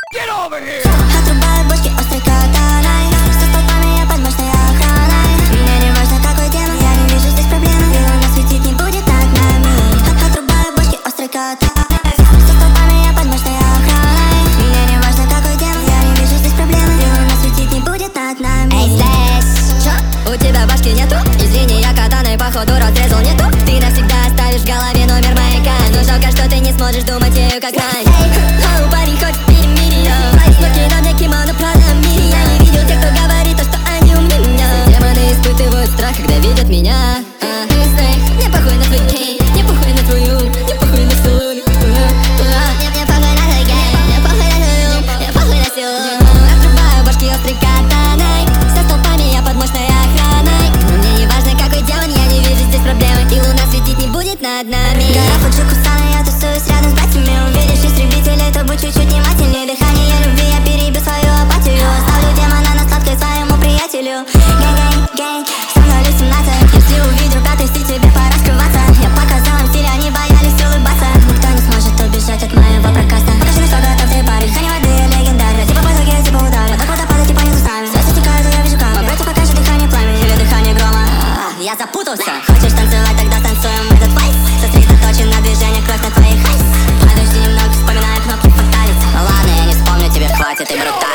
Отрубаю бочки острой катаной. Со столбами я под мощной охраной. Мне не важно какой демон, я не вижу здесь проблемы. И луна светить не будет над нами. Отрубаю бочки острой катаной. Со столбами я под мощной охраной. Мне не важно какой демон, я не вижу здесь проблемы. И луна светить не будет над нами. Эй, здесь чё? У тебя башки нету? Извини, я катаной походу разрезал нету. Ты навсегда оставишь в голове номер маяка. Но жалко, что ты не сможешь думать ею как раньше. Эй, парень, хоть перемири. Мои снорки на мне кимоно Прада мири. Я не видел тех, кто говорит то, что они умнее меня. Демоны испытывают страх, когда видят меня. Мне похуй на твой гей, мне похуй на твою, мне похуй на силу. Мне похуй на твой гей, мне похуй на твою, мне похуй на силу. Отрубаю башки острой катаной. Со столпами я под мощной охраной. Мне не важно какой демон, я не вижу здесь проблемы. И луна светить не будет над нами. Гора Фуджи-Кусана, я тусуюсь рядом с братьями. Увидишь истребителей, то будь чуть-чуть внимательнее. Дыхание любви, я перебью свою апатию. Оставлю демона на сладкой своему приятелю. Гэнг, со мной лет 17. Если увидел пятый стиль, тебе пора скрываться. Я показал им стиль, они боялись улыбаться. Никто не сможет убежать от моего прокаста. Покажи мне сколько там ты парень, дыхание воды легендарное. Типа потоки, типа удары, так куда падать, типа не сами. Звезды текают, и я вижу камни. Мой покажет дыхание пламени или дыхание грома. Я запутался. Хочешь танцевать, тогда станцуем этот вайс. Сосредоточен на движениях, кровь на твоих айс. Подожди немного, вспоминаю кнопки фаталити. Ладно, я не вспомню, тебе хватит и брутально.